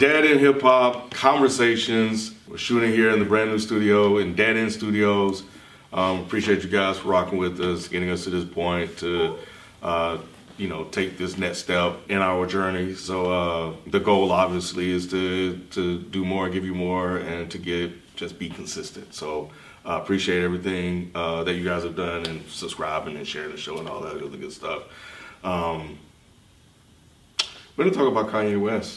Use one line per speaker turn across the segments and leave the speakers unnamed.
Dead End Hip Hop Conversations. We're shooting here in the brand new studio in Dead End Studios. Appreciate you guys for rocking with us, getting us to this point to, take this next step in our journey. So the goal obviously is to do more, give you more, and to just be consistent. So appreciate everything that you guys have done and subscribing and sharing the show and all that other good stuff. We're gonna talk about Kanye West.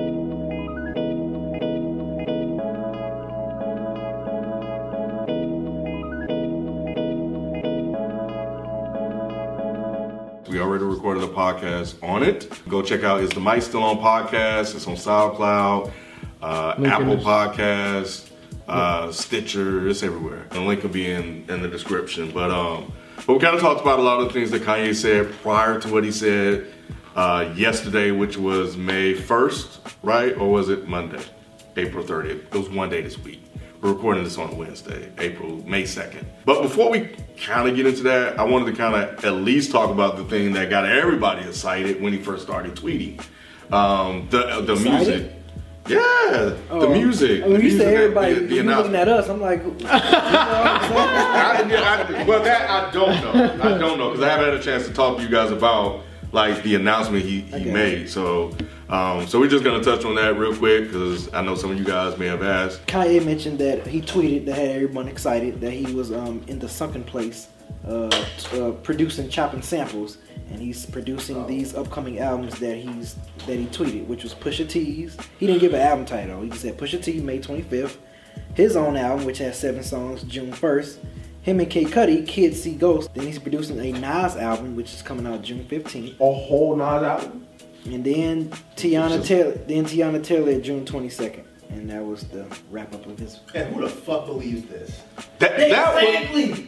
We already recorded a podcast on it. Go check out Is the Mic Still On podcast. It's on SoundCloud, Apple Podcasts, Stitcher. It's everywhere. The link will be in the description. But we kind of talked about a lot of the things that Kanye said prior to what he said yesterday, which was May 1st, right? Or was it Monday, April 30th? It was one day this week. We're recording this on Wednesday, May 2nd. But before we kind of get into that, I wanted to kind of at least talk about the thing that got everybody excited when he first started tweeting. The music. Yeah, the music.
When you say everybody,
the
looking at us, I'm like,
well, that I don't know because I haven't had a chance to talk to you guys about like the announcement he made. So we're just gonna touch on that real quick because I know some of you guys may have asked.
Kanye mentioned that he tweeted that had everyone excited that he was in the sunken place, producing chopping samples, and he's producing these upcoming albums that he tweeted, which was Pusha T's. He didn't give an album title. He just said Pusha T, May 25th. His own album, which has 7 songs, June 1st. Him and Kid Cudi, Kids See Ghosts. Then he's producing a Nas album, which is coming out June 15th.
A whole Nas album?
And then Tiana Taylor June 22nd. And that was the wrap up of his.
And who the fuck believes this?
Exactly.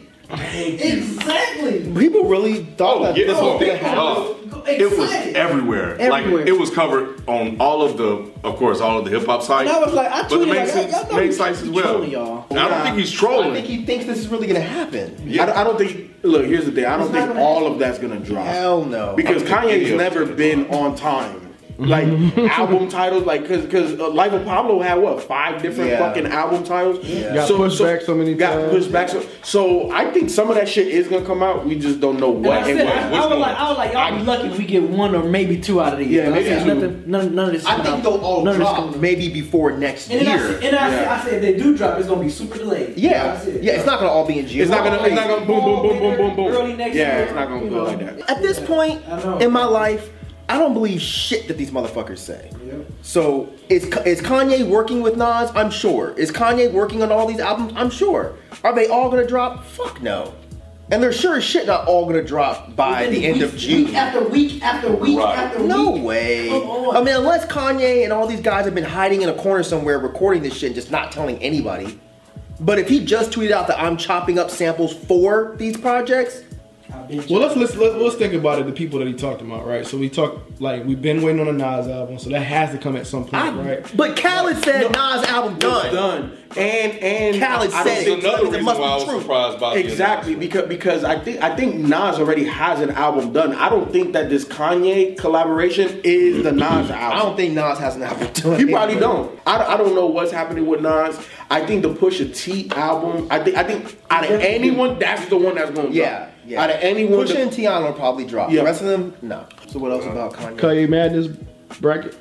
People really thought that this was gonna happen.
It was everywhere. Like it was covered on all of the hip hop sites.
And I was like, I
but the
tweeted
main sites as well.
Y'all.
I don't think he's trolling.
I think he thinks this is really gonna happen.
Yeah. I don't think. Look, here's the thing. I don't think all of that's gonna drop.
Hell no.
Because Kanye's never been on time. Like album titles, like because Life of Pablo had 5 different fucking album titles.
Yeah.
Got pushed back so many times.
Got pushed back so I think some of that shit is gonna come out. We just don't know what.
I was like, y'all be lucky if we get 1 or maybe 2 out of these.
Yeah, maybe 2.
None of this.
I think they'll all drop maybe before next year.
I said if they do drop, it's gonna be super delayed.
Yeah, it's not gonna all be in June.
It's not gonna boom boom boom boom boom boom.
Early next year.
Yeah, it's not gonna go like that.
At this point in my life, I don't believe shit that these motherfuckers say. Yep. So is Kanye working with Nas? I'm sure. Is Kanye working on all these albums? I'm sure. Are they all gonna drop? Fuck no. And they're sure as shit not all gonna drop by the end of June.
Week after week after week after week.
No way. I mean, unless Kanye and all these guys have been hiding in a corner somewhere recording this shit and just not telling anybody. But if he just tweeted out that I'm chopping up samples for these projects.
Well, let's think about it. The people that he talked about, right? So we've been waiting on a Nas album, so that has to come at some point, right?
But Khaled said Nas album done.
It's done. And
Khaled said it.
Another reason
must
why I
be
was
true.
surprised by
exactly because I think Nas already has an album done. I don't think that this Kanye collaboration is the Nas album.
I don't think Nas has an album done.
He probably don't. I don't know what's happening with Nas. I think the Pusha T album. I think out of anyone, that's the one that's going to drop.
Yeah.
Out of anyone,
Pusha and Tiana will probably drop.
Yeah.
The rest of them, no. So what else about Kanye?
Kanye Madness bracket.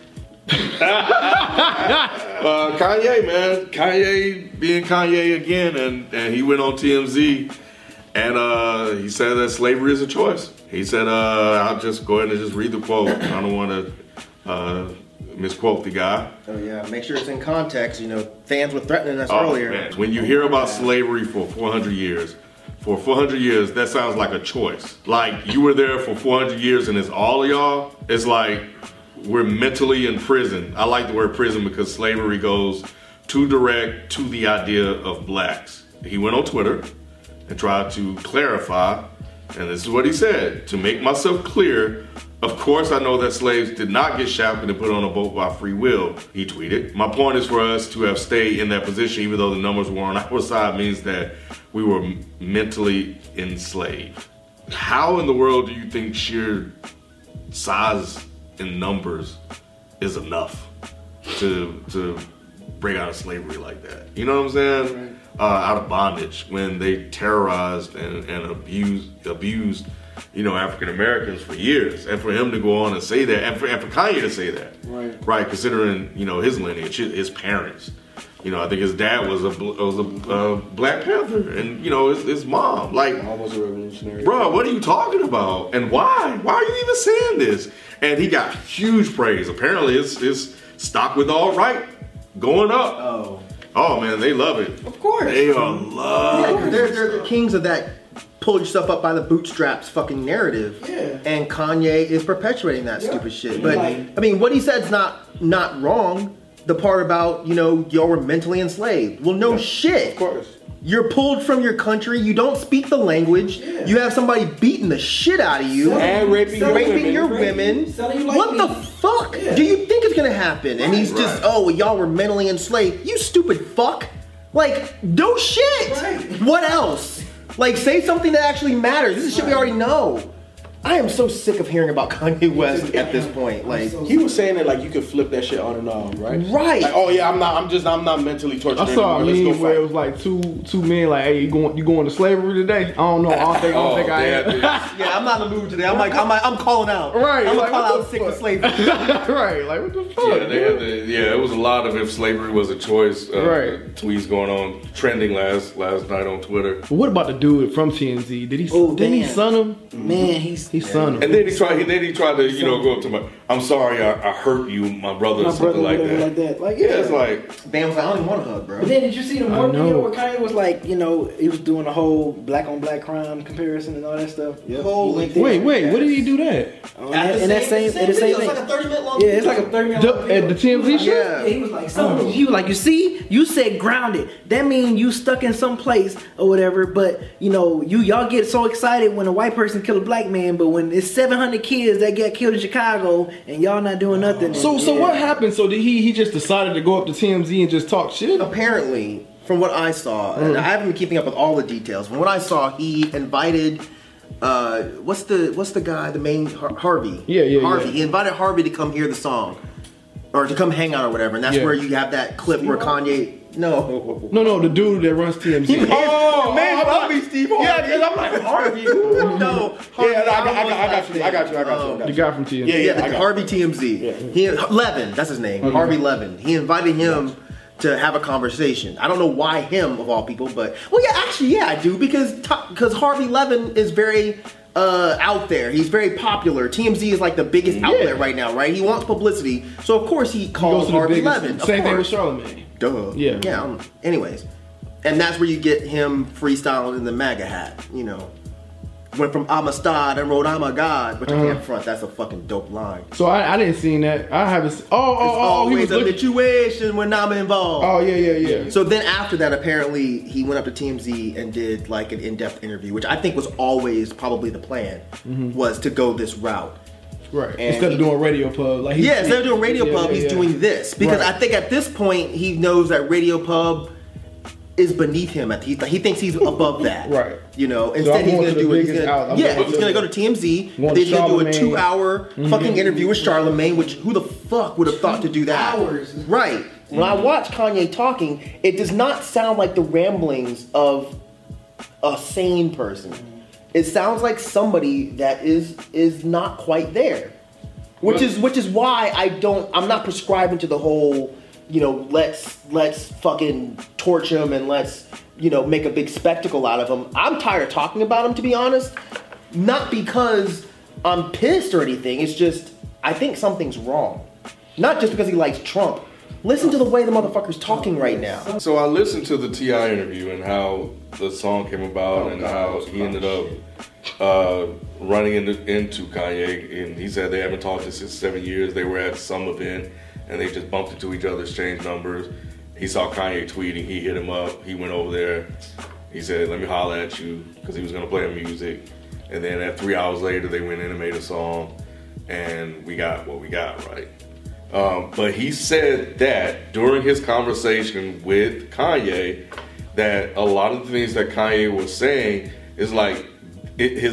Kanye, man. Kanye being Kanye again, and he went on TMZ and he said that slavery is a choice. He said, I'll just go ahead and just read the quote. I don't want to misquote the guy.
Oh yeah, make sure it's in context. Fans were threatening us earlier.
Man. When you hear about slavery for 400 years, that sounds like a choice. Like you were there for 400 years and it's all of y'all. It's like we're mentally in prison. I like the word prison because slavery goes too direct to the idea of blacks. He went on Twitter and tried to clarify, and this is what he said: to make myself clear, of course I know that slaves did not get shackled and put on a boat by free will, he tweeted. My point is for us to have stayed in that position, even though the numbers were on our side, means that we were mentally enslaved. How in the world do you think sheer size in numbers is enough? to break out of slavery like that. You know what I'm saying? Out of bondage when they terrorized and abused African Americans for years, and for him to go on and say that, and for Kanye to say that, right? Considering his lineage, his parents. I think his dad was a Black Panther, and his mom, like,
almost a revolutionary.
Bro, what are you talking about? And why? Why are you even saying this? And he got huge praise. Apparently, his stock with All Right going up. Oh man, they love it.
Of course,
they love.
They're the kings of that. Pull yourself up by the bootstraps fucking narrative.
Yeah.
And Kanye is perpetuating that stupid shit. But I mean, what he said's not wrong. The part about, y'all were mentally enslaved. Well, no shit.
Of course.
You're pulled from your country. You don't speak the language. Yeah. You have somebody beating the shit out of you.
And raping
your women. What the fuck do you think is going to happen? And he's just, y'all were mentally enslaved. You stupid fuck. Like, no shit. Right. What else? Like, say something that actually matters. This is shit we already know. I am so sick of hearing about Kanye West at this point. Like,
he was saying that you could flip that shit on and off, right?
Right.
Like, oh yeah, I'm not mentally tortured.
I saw a meme where it was like two men like, hey, you going to slavery today? I don't know. I don't think I am.
Yeah, I'm not in the mood today. I'm calling out.
Right.
I'm gonna call out sick of slavery.
Right. Like, what the fuck?
Yeah, it was a lot of if slavery was a choice. Tweets going on trending last night on Twitter.
But what about the dude from TMZ? Did he son him?
Man, he son him.
And then he tried to go up to my, I'm sorry, I hurt you, my brother, or something like that.
Like,
it's like,
man was like, I don't even want to hug, bro.
But then did you see the more video where Kanye was like, he was doing a whole black on black crime comparison and all that stuff?
Yep.
Wait, what did he do that?
In that same
video. It's like a 30-minute long
video. Yeah, it's like a 30-minute long video.
At the TMZ show?
Yeah, he was like, he was like, you see, you said grounded. That means you stuck in some place or whatever, but y'all get so excited when a white person kill a black man, but when it's 700 kids that get killed in Chicago and y'all not doing nothing.
So what happened? So did he just decided to go up to TMZ and just talk shit?
Apparently, from what I saw, and I haven't been keeping up with all the details. From what I saw, he invited what's the guy, the main Harvey?
Yeah.
Harvey. He invited Harvey to come hear the song. Or to come hang out or whatever, and that's where you have that clip where Kanye. No,
the dude that runs TMZ.
Man, I'll be Steve Harvey. Yeah, because I'm like Harvey. No, Harvey,
I got you.
The guy from TMZ.
Yeah, Harvey TMZ. Yeah. Levin, that's his name. Harvey Levin. He invited him to have a conversation. I don't know why him of all people, but I do because Harvey Levin is very out there. He's very popular. TMZ is like the biggest outlet right now, right? He wants publicity, so of course he calls Harvey Levin.
Same thing with Charlamagne.
Duh. Yeah. Anyways, and that's where you get him freestyling in the MAGA hat. Went from Amistad and wrote I'm a God, but you can't front. That's a fucking dope line.
So I didn't see that. I haven't.
It's always a situation when I'm involved.
Oh yeah.
So then after that, apparently he went up to TMZ and did like an in-depth interview, which I think was always probably the plan, was to go this route.
Right. And instead of doing Radio Pub,
instead of doing Radio Pub, he's doing this because I think at this point he knows that Radio Pub is beneath him. He thinks he's above that.
Right.
Instead he's going to do it. He's going to go to TMZ. Then he's going to do a 2-hour fucking interview with Charlamagne, which who the fuck would have thought to do that?
Hours.
Right. When I watch Kanye talking, it does not sound like the ramblings of a sane person. It sounds like somebody that is not quite there. Which is why I'm not prescribing to the whole let's fucking torch him and let's, make a big spectacle out of him. I'm tired of talking about him, to be honest. Not because I'm pissed or anything. It's just, I think something's wrong. Not just because he likes Trump. Listen to the way the motherfucker's talking right now.
So I listened to the T.I. interview and how the song came about and how he ended up running into Kanye. And he said they haven't talked in 6-7 years. They were at some event and they just bumped into each other, exchanged numbers. He saw Kanye tweeting. He hit him up. He went over there. He said, let me holler at you, because he was going to play music. And then 3 hours later, they went in and made a song. And we got what we got, right? But he said that during his conversation with Kanye, that a lot of the things that Kanye was saying is like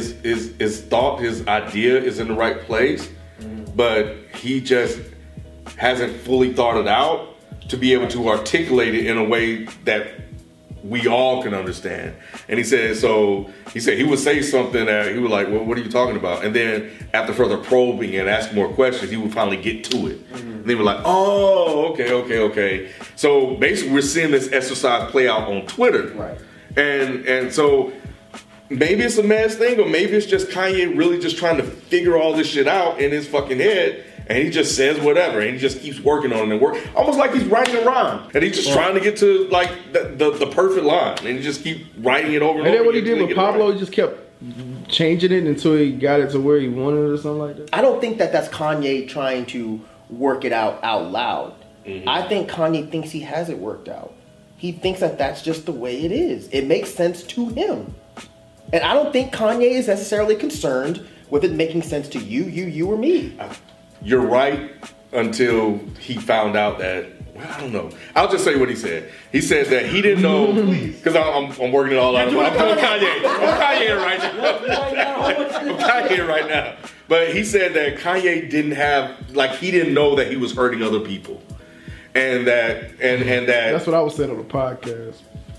his thought, his idea is in the right place, but he just hasn't fully thought it out to be able to articulate it in a way that we all can understand. And he said he would say something that he was like, well, what are you talking about? And then after further probing and asking more questions, he would finally get to it. And they were like, oh, okay. So basically we're seeing this exercise play out on Twitter.
Right.
And so maybe it's a mass thing, or maybe it's just Kanye really just trying to figure all this shit out in his fucking head. And he just says whatever, and he just keeps working on it and almost like he's writing a rhyme, and he's just trying to get to like the perfect line, and he just keep writing it over and over.
And then what he did with Pablo, he just kept changing it until he got it to where he wanted it or something like that.
I don't think that's Kanye trying to work it out loud. Mm-hmm. I think Kanye thinks he has it worked out. He thinks that that's just the way it is. It makes sense to him, and I don't think Kanye is necessarily concerned with it making sense to you or me.
You're right until he found out that, well, I don't know. I'll just say what he said. He said that he didn't know, because I'm working it all out. I'm doing Kanye. I'm Kanye right now. I'm Kanye right now. But he said that Kanye didn't have, like, he didn't know that he was hurting other people. And that, and that.
That's what I was saying on the podcast.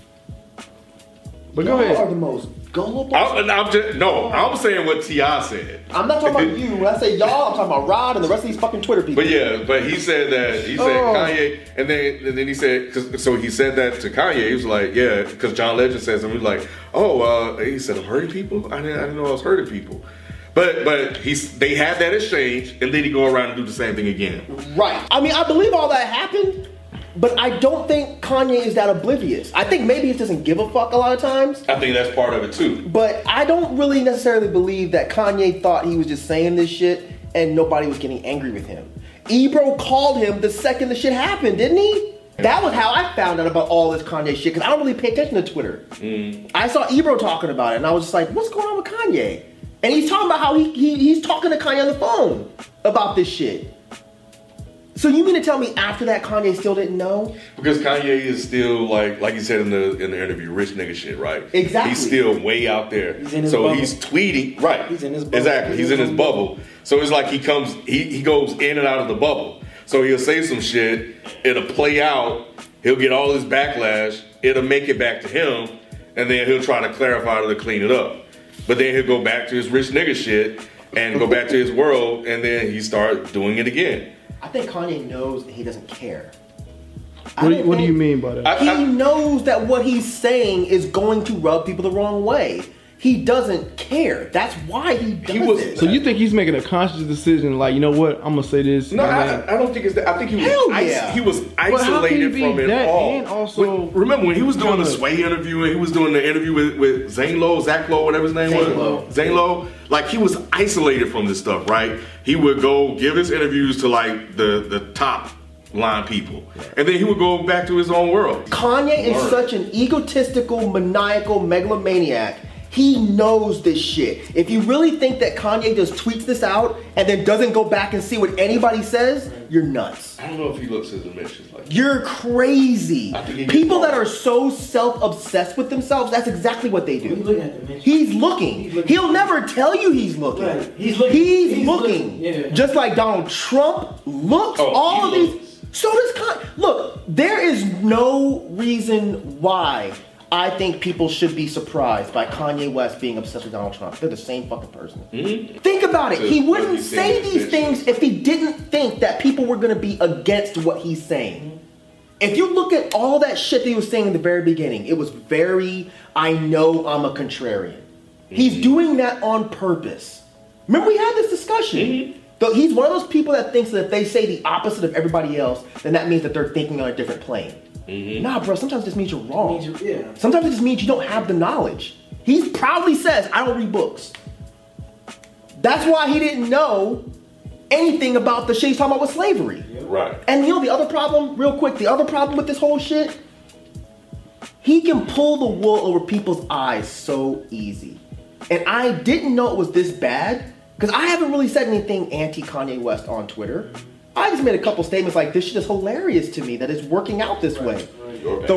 But go
Y'all
ahead.
are the most gullible.
I'm saying what T.I. said.
I'm not talking about you. When I say y'all, I'm talking about Rod and the rest of these fucking Twitter people.
But he said Kanye, and then he said, so he said that to Kanye. He was like, yeah, because John Legend says, and he was like, he said, I'm hurting people? I didn't know I was hurting people. But they had that exchange, and then he go around and do the same thing again.
Right. I mean, I believe all that happened, but I don't think Kanye is that oblivious. I think maybe he doesn't give a fuck a lot of times.
I think that's part of it too.
But I don't really necessarily believe that Kanye thought he was just saying this shit and nobody was getting angry with him. Ebro called him the second the shit happened, didn't he? That was how I found out about all this Kanye shit, because I don't really pay attention to Twitter. I saw Ebro talking about it, and I was just like, what's going on with Kanye? And he's talking about how he's talking to Kanye on the phone about this shit. So you mean to tell me after that Kanye still didn't know?
Because Kanye is still like you said in the interview, rich nigga shit, right?
Exactly.
He's still way out there.
He's in his bubble.
He's tweeting, right?
He's in his bubble.
Exactly. He's in his bubble. So it's like he goes in and out of the bubble. So he'll say some shit, it'll play out, he'll get all his backlash, it'll make it back to him, and then he'll try to clarify it or clean it up. But then he'll go back to his rich nigga shit and go back to his world, and then he start doing it again.
I think Kanye knows that he doesn't care.
What do you mean by that?
He knows that what he's saying is going to rub people the wrong way. He doesn't care. That's why he does it.
So you think he's making a conscious decision, like, you know what, I'm gonna say this?
No, I don't think it's that. I think he was isolated from it all.
And also,
remember when he was doing the Sway interview and he was doing the interview with Zane Lowe, whatever his name was, Zane Lowe. Like, he was isolated from this stuff, right? He would go give his interviews to like the top line people, and then he would go back to his own world.
Kanye is such an egotistical, maniacal megalomaniac. He knows this shit. If you really think that Kanye just tweets this out and then doesn't go back and see what anybody says, you're nuts.
I don't know if he looks at the dimensions like that.
You're crazy. People that are so self-obsessed with themselves, that's exactly what they do. He's looking. He'll never tell you he's looking.
Right.
He's looking.
Yeah.
Just like Donald Trump looks. All of these. So does Kanye. Look, there is no reason why I think people should be surprised by Kanye West being obsessed with Donald Trump. They're the same fucking person. Mm-hmm. Think about it. He wouldn't say these things if he didn't think that people were going to be against what he's saying. If you look at all that shit that he was saying in the very beginning, it was very, I know I'm a contrarian. Mm-hmm. He's doing that on purpose. Remember, we had this discussion. Mm-hmm. He's one of those people that thinks that if they say the opposite of everybody else, then that means that they're thinking on a different plane. Mm-hmm. Nah, bro, sometimes it just means you're wrong. Sometimes it just means you don't have the knowledge. He proudly says, I don't read books. That's why he didn't know anything about the shit he's talking about with slavery.
Right.
And you know the other problem, real quick, the other problem with this whole shit? He can pull the wool over people's eyes so easy. And I didn't know it was this bad, because I haven't really said anything anti-Kanye West on Twitter. I just made a couple statements like, this shit is hilarious to me that it's working out this way. The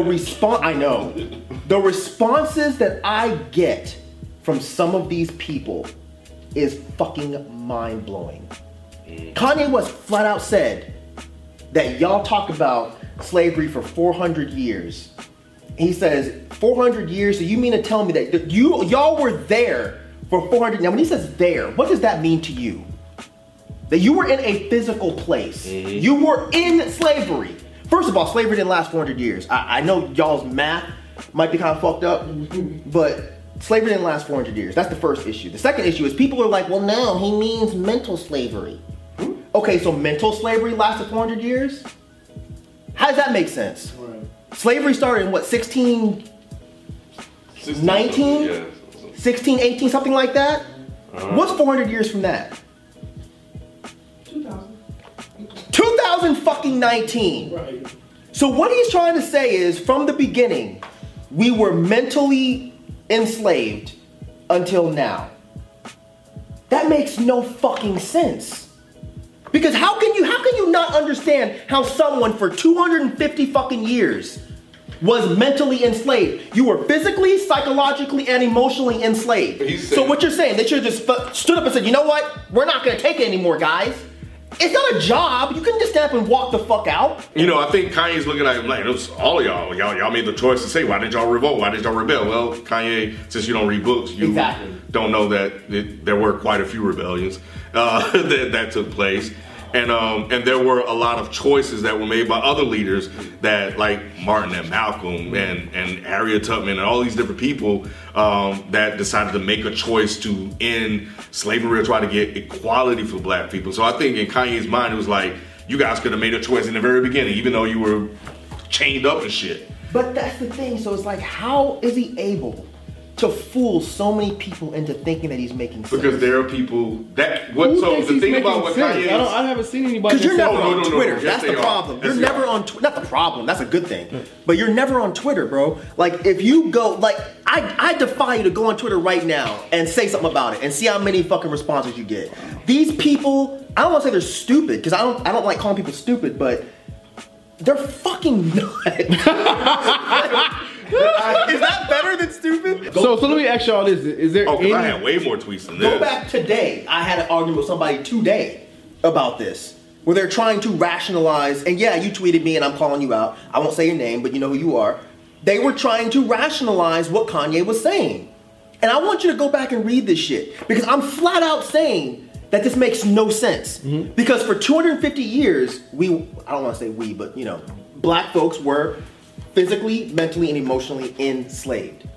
responses that I get from some of these people is fucking mind-blowing. Kanye West flat out said, that y'all talk about slavery for 400 years. He says 400 years. So you mean to tell me that y'all were there for 400? Now, when he says there, what does that mean to you? That you were in a physical place. Mm-hmm. You were in slavery. First of all, slavery didn't last 400 years. I know y'all's math might be kind of fucked up, but slavery didn't last 400 years. That's the first issue. The second issue is people are like, well, no, he means mental slavery. Okay, so mental slavery lasted 400 years? How does that make sense? Right. Slavery started in what, 1619? Yeah. 1618, something like that? What's 400 years from that? 2019. Right. So what he's trying to say is, from the beginning, we were mentally enslaved until now. That makes no fucking sense. Because how can you not understand how someone for 250 fucking years was mentally enslaved? You were physically, psychologically, and emotionally enslaved. So what you're saying, they should have just stood up and said, you know what? We're not going to take it anymore, guys. It's not a job. You couldn't just stand up and walk the fuck out.
You know, I think Kanye's looking at him like, it was all of y'all made the choice to say, why did y'all revolt? Why did y'all rebel? Well, Kanye, since you don't read books, you don't know that there were quite a few rebellions that took place. And there were a lot of choices that were made by other leaders that, like Martin and Malcolm and Harriet Tubman and all these different people that decided to make a choice to end slavery or try to get equality for black people. So I think in Kanye's mind, it was like, you guys could have made a choice in the very beginning, even though you were chained up and shit.
But that's the thing. So it's like, how is he able to fool so many people into thinking that he's making sense?
Because there are people that so the thing about what Kanye is,
I haven't seen anybody.
Because you're never on Twitter. That's the problem. You're never on Twitter. Not the problem. That's a good thing. But you're never on Twitter, bro. Like if you go, like I defy you to go on Twitter right now and say something about it and see how many fucking responses you get. These people, I don't want to say they're stupid because I don't like calling people stupid, but they're fucking nuts. Is that better than stupid?
So let me ask y'all this: is there?
Because I had way more tweets than this.
Go back today. I had an argument with somebody today about this, where they're trying to rationalize. And yeah, you tweeted me, and I'm calling you out. I won't say your name, but you know who you are. They were trying to rationalize what Kanye was saying, and I want you to go back and read this shit because I'm flat out saying that this makes no sense. Mm-hmm. Because for 250 years, I don't want to say we, but you know, black folks were physically, mentally, and emotionally enslaved.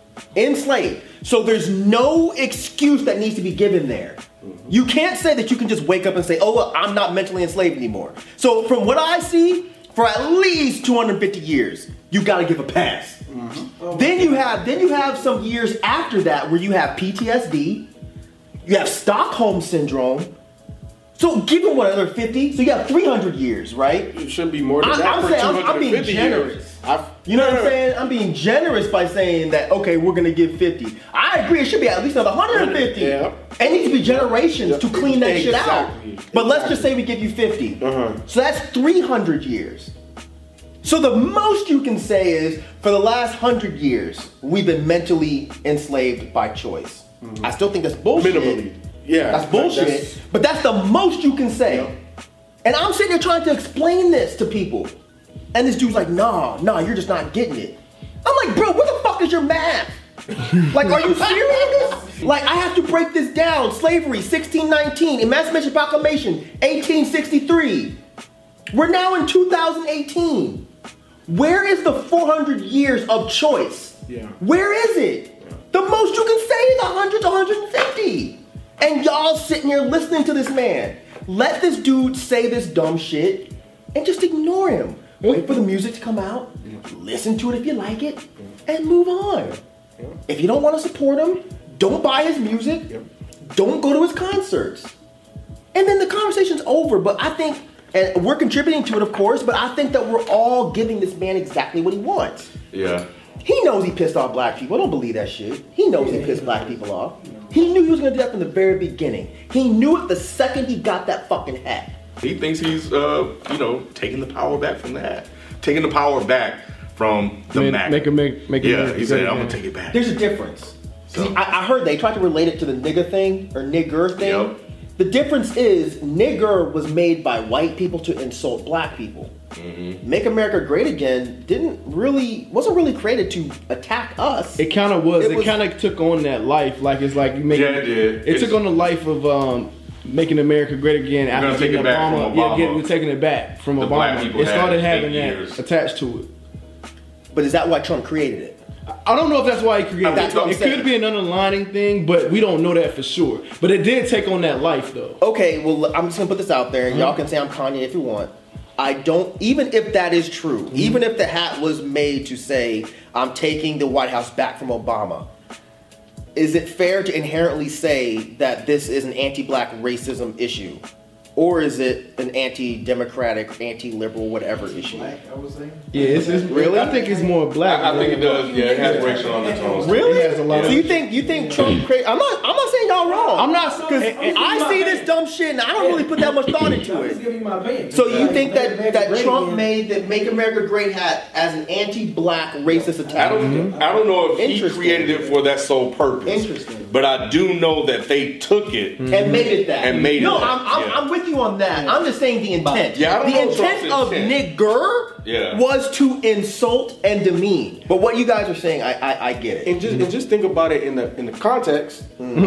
So there's no excuse that needs to be given there. Mm-hmm. You can't say that you can just wake up and say, oh, well, I'm not mentally enslaved anymore. So from what I see, for at least 250 years, you gotta give a pass. Mm-hmm. Then you have some years after that where you have PTSD, you have Stockholm Syndrome. So give him what, another 50? So you have 300 years, right?
It should be more than that.
I'm being generous. You know what I'm saying? I'm being generous by saying that, okay, we're going to give 50. I agree, it should be at least another 150. Yeah. It needs to be generations to clean that shit out. But let's just say we give you 50. So that's 300 years. So the most you can say is, for the last 100 years, we've been mentally enslaved by choice. Mm-hmm. I still think that's bullshit.
Minimally. Yeah.
That's bullshit. But that's the most you can say. Yeah. And I'm sitting there trying to explain this to people. And this dude's like, nah, you're just not getting it. I'm like, bro, where the fuck is your math? Like, are you serious? Like, I have to break this down. Slavery, 1619. Emancipation Proclamation, 1863. We're now in 2018. Where is the 400 years of choice? Yeah. Where is it? Yeah. The most you can say is 100 to 150. And y'all sitting here listening to this man. Let this dude say this dumb shit and just ignore him. Wait for the music to come out, listen to it if you like it, and move on. If you don't want to support him, don't buy his music, don't go to his concerts. And then the conversation's over. But I think, and we're contributing to it, of course, but I think that we're all giving this man exactly what he wants.
Yeah.
He knows he pissed off black people. I don't believe that shit. He knows he pissed black people off. He knew he was going to do that from the very beginning. He knew it the second he got that fucking hat.
He thinks he's, taking the power back from that. Taking the power back from the Mac.
He said,
I'm going to take it back.
There's a difference. So. I heard they tried to relate it to the nigger thing, or nigger thing. Yep. The difference is, nigger was made by white people to insult black people. Make America Great Again wasn't really created to attack us.
It kind of was. It kind of took on that life. Like it's like you make.
Yeah, it did.
It took on the life of making America great again after
take it back from Obama.
Yeah, we're taking it back from
The black
Obama.
people
It started
had
having
8
that
years.
attached to it.
But is that why Trump created it?
I don't know if that's why he created
That's
it.
what I'm
It
saying.
could be an underlining thing, but we don't know that for sure. But it did take on that life, though.
Okay, well, I'm just gonna put this out there. Y'all can say I'm Kanye if you want. I don't, even if that is true, even if the hat was made to say, I'm taking the White House back from Obama, is it fair to inherently say that this is an anti-black racism issue? Or is it an anti-democratic, anti-liberal, whatever issue?
Black, I would say.
Yeah, it's really. I think it's more black.
I think it does. Yeah, it has racial undertones.
Really?
It has a lot
So
of-
you think Trump crazy? I'm not saying y'all wrong.
I'm not
because I see this dumb shit and I don't really put that much thought into
I'm just
it.
giving you my opinion.
So you think
Make America
that
Great
Trump
Again.
made the Make America Great hat as an anti-black racist attack?
I don't know if he
Interesting.
created it for that sole purpose.
Interesting.
But I do know that they took it.
And made it that.
And made it
no,
that,
I'm with you on that. I'm just saying the intent.
Yeah, I don't
the
know
intent
Trump's
of
intent.
nigger was to insult and demean. But what you guys are saying, I get it.
And just think about it in the context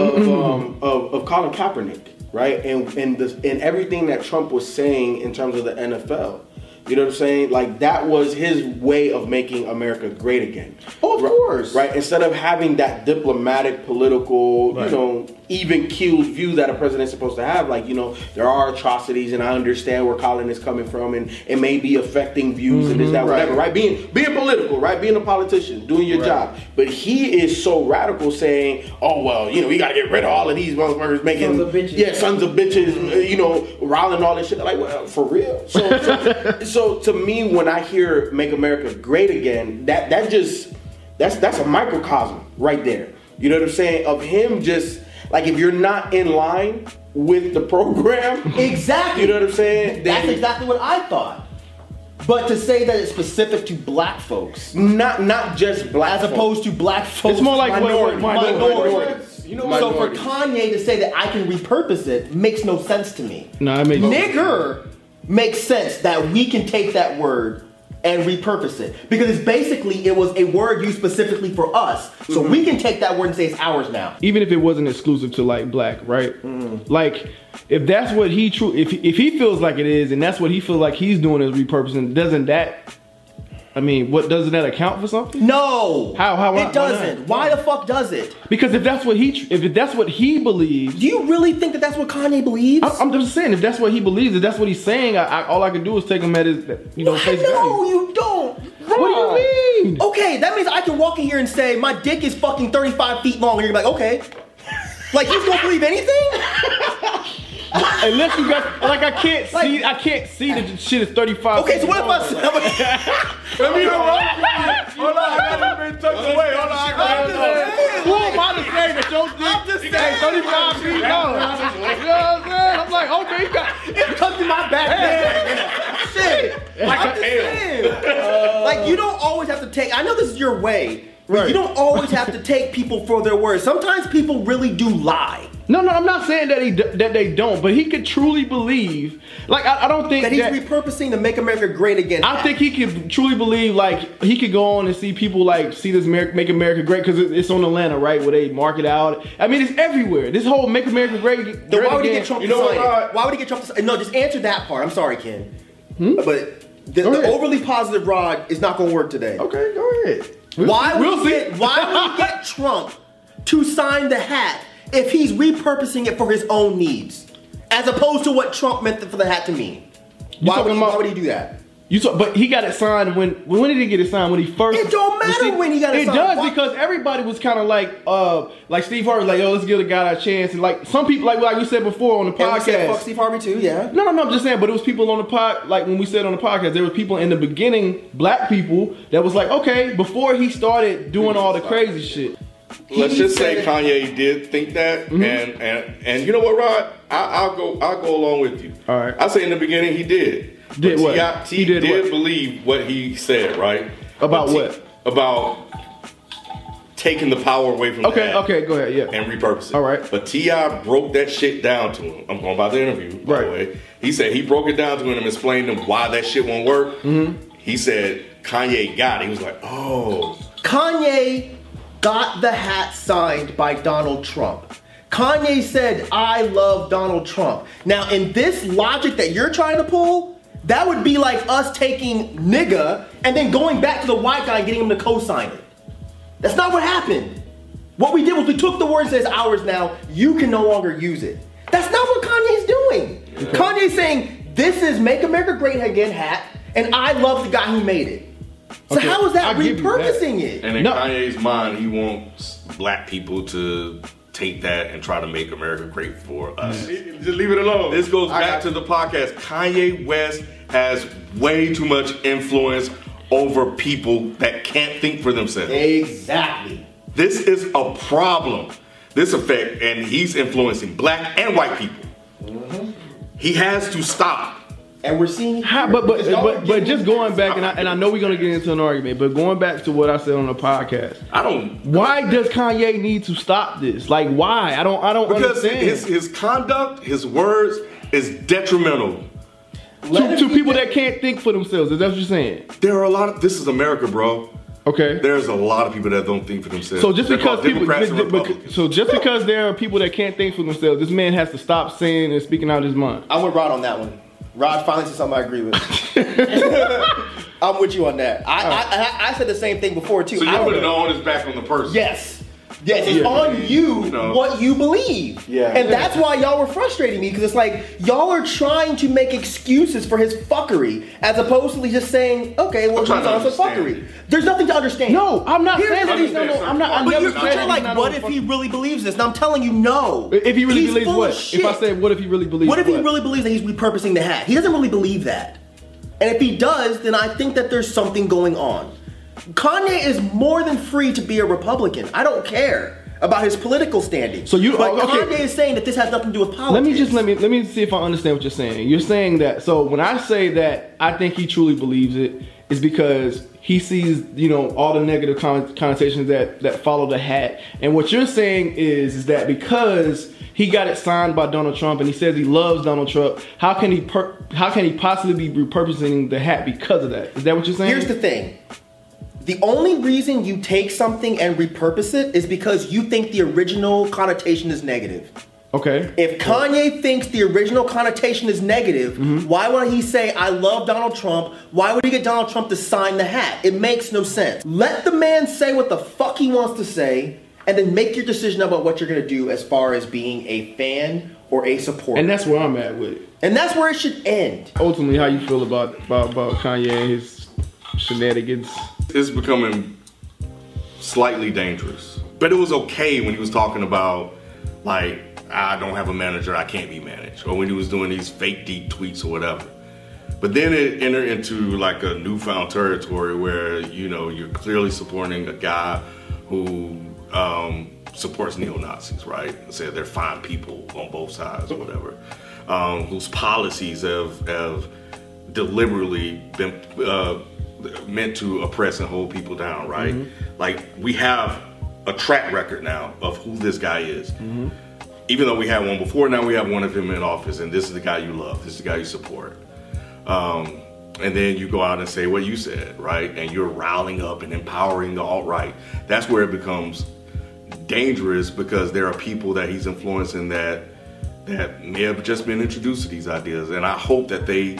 of Colin Kaepernick, right? And everything that Trump was saying in terms of the NFL. You know what I'm saying? Like that was his way of making America great again.
Oh, of course.
Right? Instead of having that diplomatic, political, even keeled view that a president's supposed to have, like, there are atrocities and I understand where Colin is coming from and it may be affecting views and this, that, whatever, right? Being political, right? Being a politician, doing your job. But he is so radical saying, oh, well, we got to get rid of all of these motherfuckers making...
Sons of bitches.
Yeah, sons of bitches, riling all this shit. Like, well, for real? So to me, when I hear "Make America Great Again," that's a microcosm right there. You know what I'm saying? Of him just like if you're not in line with the program,
Exactly.
You know what I'm saying?
That's exactly what I thought. But to say that it's specific to black folks,
Not just black,
as opposed to black folks,
It's more like
minorities.
minorities. So for
Minorities.
Kanye to say that I can repurpose it makes no sense to me.
No, I mean
Nigger makes sense that we can take that word and repurpose it. Because it's basically, it was a word used specifically for us. So we can take that word and say it's ours now.
even if it wasn't exclusive to like black, right? Like if that's what he if he feels like it is, and that's what he feels like he's doing is repurposing, doesn't that? I mean, doesn't that account for something?
No.
How? Why
It doesn't. Why the fuck does it?
Because if that's what he believes,
Do you really think that that's what Kanye believes?
I'm just saying if that's what he believes, if that's what he's saying, all I can do is take him at his face
No,
value.
you don't.
What do you mean?
Okay, that means I can walk in here and say my dick is fucking 35 feet long, and you're like, okay. Like he's gonna believe anything?
Unless you got I can't see that the shit is 35.
Okay, so what if I said?
Let me know. Hold on, I got been tucked away. Hold on, I got it.
Who am I to say that your dick is 35 feet long? You know what I'm saying? I'm like, okay, you got
It's tucked in my back. Shit. I'm just saying. Like you don't always have to take. I know this is your way. But you don't always have to take people for their word. Sometimes people really do lie.
No, I'm not saying that they don't, but he could truly believe. Like I don't think
That he's repurposing to Make America Great Again.
I think he could truly believe, like, he could go on and see people, like, see this Make America Great, because it's on Atlanta, right, where they mark it out. I mean, it's everywhere. This whole Make America Great
Then why would he
again,
get Trump
You
to
know
sign
what,
it? Why would he get Trump to sign it? No, just answer that part. I'm sorry, Ken. But the overly positive Rod is not going to work today.
Okay, go ahead.
Why would
We'll
he
see.
get Trump to sign the hat if he's repurposing it for his own needs, as opposed to what Trump meant for the hat to mean? Why would he do that?
But he got it signed when did he get it signed? When he first.
It don't matter when he got it signed.
It does
Why?
because everybody was kind of like Steve Harvey, like, oh, let's give the guy a chance, and like some people, like we said before on the
And we said fuck
podcast.
Steve Harvey too, yeah.
No, I'm just saying, but it was people on the pod, like when we said on the podcast, there was people in the beginning, black people, that was like, okay, before he started doing all the crazy shit.
Let's just say Kanye did think that, and you know what, Rod? I'll go along with you.
All right.
I say in the beginning he did.
Did
But
what?
He
He did
did
what?
believe what he said, right?
About
But
what?
About taking the power away from the hat.
Okay, go ahead, yeah.
And repurpose it.
All right.
But T.I. broke that shit down to him. I'm going about the interview, by the way. He said he broke it down to him and explained to him why that shit won't work. Mm-hmm. He said Kanye got it. He was like, oh.
Kanye got the hat signed by Donald Trump. Kanye said, I love Donald Trump. Now, in this logic that you're trying to pull, that would be like us taking nigga and then going back to the white guy and getting him to co-sign it. That's not what happened. What we did was we took the word and said it's ours now. You can no longer use it. That's not what Kanye's doing. Yeah. Kanye's saying, this is Make America Great Again hat, and I love the guy who made it. So how is that repurposing it?
And in Kanye's mind, he wants black people to take that and try to make America great for us.
Just leave it alone.
This goes back to the podcast. Kanye West has way too much influence over people that can't think for themselves.
Exactly.
This is a problem. This effect, and he's influencing black and white people. Mm-hmm. He has to stop.
And we're seeing
but just going back, and I know we're gonna get into an argument, but going back to what I said on the podcast, why does Kanye need to stop this? Like, why? I don't understand.
Because his conduct, his words is detrimental
to people that can't think for themselves. Is that what you're saying?
There are a lot of. This is America, bro.
Okay.
There's a lot of people that don't think for themselves.
So just because because there are people that can't think for themselves, this man has to stop saying and speaking out his mind.
I'm with Rod on that one. Rod finally said something I agree with. I'm with you on that. I said the same thing before too.
So you're putting the onus back on the person.
Yes. Yes, it's on you what you believe. Yeah. And that's why y'all were frustrating me, because it's like y'all are trying to make excuses for his fuckery as opposed to just saying, okay, well, he's on some fuckery. There's nothing to understand.
No, I'm not saying that he's
I'm never saying like, what if he really believes this? And I'm telling you, no.
If he really believes what? If I say, what if he really believes
what? What if he really believes that he's repurposing the hat? He doesn't really believe that. And if he does, then I think that there's something going on. Kanye is more than free to be a Republican. I don't care about his political standing.
So
Kanye is saying that this has nothing to do with politics.
Let me see if I understand what you're saying. You're saying that, so when I say that I think he truly believes it, is because he sees, all the negative connotations that follow the hat. And what you're saying is that because he got it signed by Donald Trump and he says he loves Donald Trump, how can he possibly be repurposing the hat because of that? Is that what you're saying?
Here's the thing. The only reason you take something and repurpose it is because you think the original connotation is negative.
Okay.
If Kanye thinks the original connotation is negative, why would he say, I love Donald Trump? Why would he get Donald Trump to sign the hat? It makes no sense. Let the man say what the fuck he wants to say, and then make your decision about what you're going to do as far as being a fan or a supporter.
And that's where I'm at with it.
And that's where it should end.
Ultimately, how you feel about Kanye and his shenanigans?
It's becoming slightly dangerous. But it was okay when he was talking about, like, I don't have a manager, I can't be managed. Or when he was doing these fake deep tweets or whatever. But then it entered into like a newfound territory where, you're clearly supporting a guy who supports neo-Nazis, right? And said they're fine people on both sides or whatever. Whose policies have deliberately been meant to oppress and hold people down, right? Like, we have a track record now of who this guy is. Even though we had one before, now we have one of him in office, and this is the guy you love, this is the guy you support. And then you go out and say what you said, right? And you're riling up and empowering the alt-right. That's where it becomes dangerous, because there are people that he's influencing that may have just been introduced to these ideas. And I hope that they,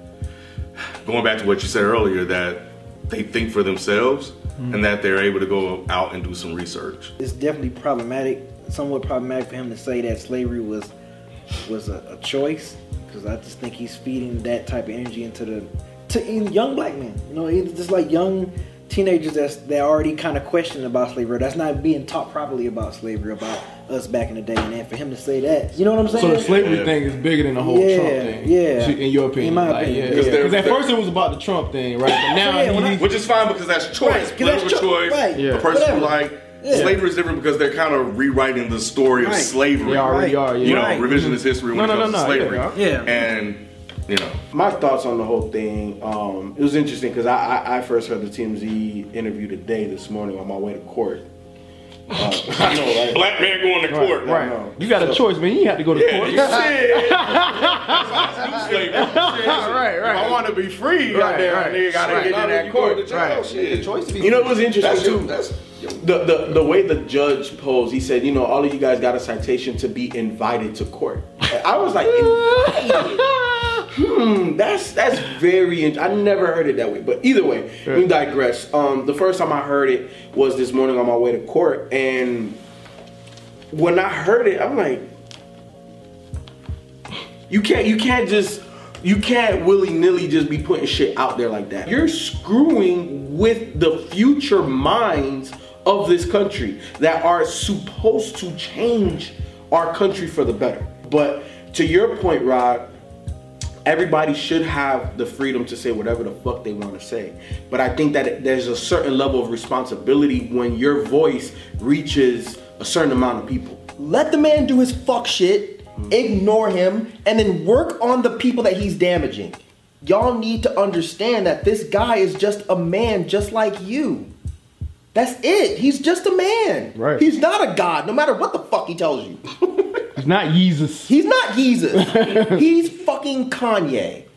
going back to what you said earlier, that they think for themselves and that they're able to go out and do some research.
It's definitely somewhat problematic for him to say that slavery was a choice, because I just think he's feeding that type of energy into young black men. It's just like young teenagers that already kind of questioning about slavery. That's not being taught properly about slavery, about us back in the day. And then for him to say that, you know what I'm saying?
So the slavery thing is bigger than the whole Trump thing.
Yeah.
In your opinion.
In my opinion.
Because at first it was about the Trump thing, right? But now
which is fine, because that's choice. Political choice.
Right.
A person slavery is different because they're kind of rewriting the story of slavery.
They already are.
Revisionist history when it comes to slavery.
Yeah.
And
my thoughts on the whole thing, it was interesting because I first heard the TMZ interview this morning on my way to court. I know, right?
Black man going to court.
Right. You got a choice, man. You have to go to court. Right.
I want to be free. Nigga gotta get in that court.
The choice to be.
You know what was interesting too? The way the judge posed, he said, all of you guys got a citation to be invited to court. I was like, invited? That's very I never heard it that way. But either way, we digress. The first time I heard it was this morning on my way to court, and when I heard it, I'm like, you can't willy-nilly just be putting shit out there like that. You're screwing with the future minds of this country that are supposed to change our country for the better. But to your point, Rod, everybody should have the freedom to say whatever the fuck they want to say. But I think that there's a certain level of responsibility when your voice reaches a certain amount of people.
Let the man do his fuck shit, ignore him, and then work on the people that he's damaging. Y'all need to understand that this guy is just a man just like you. That's it. He's just a man.
Right.
He's not a god, no matter what the fuck he tells you.
He's not Jesus.
He's not Jesus. He's fucking Kanye.